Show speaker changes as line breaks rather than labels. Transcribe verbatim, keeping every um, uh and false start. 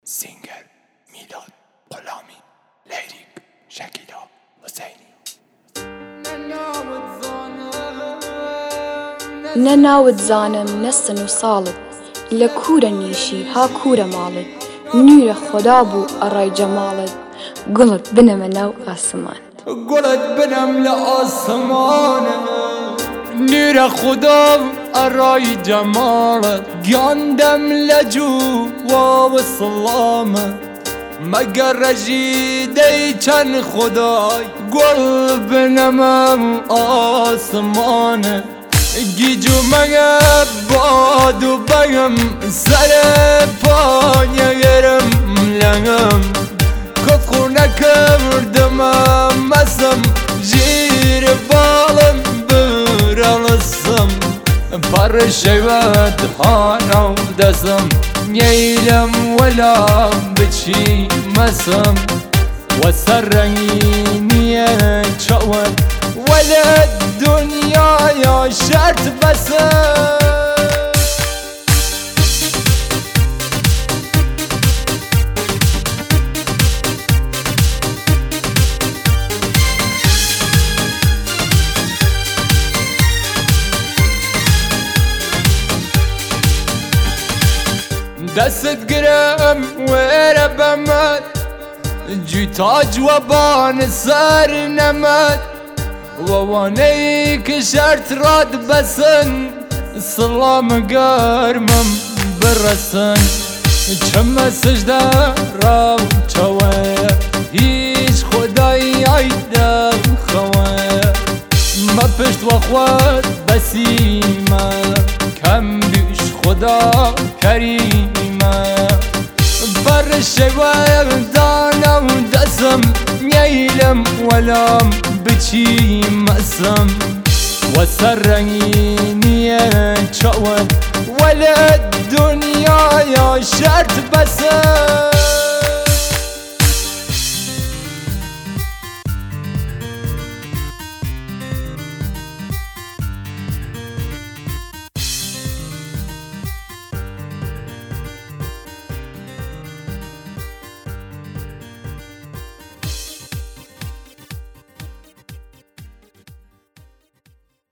سینگر میلاد غلامی، لیریک شکیلا حسینی.
نە ناوت زانم نە سن و ساڵت، لە کوورە نیشی ها کوورە ماڵت، نورە خۆدا بوو ئەڕای جەماڵت، گوڵت بنەمە ناو ئاسمان.
گوڵت بنەم لە ئاسمانە، نورە خۆدا ئەڕای جەماڵت، گیاندەم لە جوواوە سڵامە، مەگەر ڕەژی دەیچەند خودای، گوڵ بنەمە ئاسمانە، گیجومەگە باد و بەگم سەرە پایەگەرم لەگەم، کۆفخۆ نەکردمە مەسم ژیر باڵم برەڵسم، پەڕ شەیوەت هانە و دەسم میەیلم وەلام بچی مەسم، وەسەر ڕەنگینیە چاوت وەلە دنیایا شەرت بەسم. دەست گرم وێرە بەمەد، جوتاج وەبان سەر نەمەد، وەوانەی کە شەرت ڕات بەسن، سڵامە گەرمم بڕەسن، چەمە سژدە ڕاوچەوەیە، هیچ خۆدایی ئایدەم خەوەیە، مە پشت وەخوات بەسیمە، کەم بیش خۆدا کەریمە، بەڕ شەیوەم دانە و دەسم میەیلم وەلام بچی مەسم، وەسەر ڕەنگینیە چاوت وەلە دنیایا شەرت بەسم.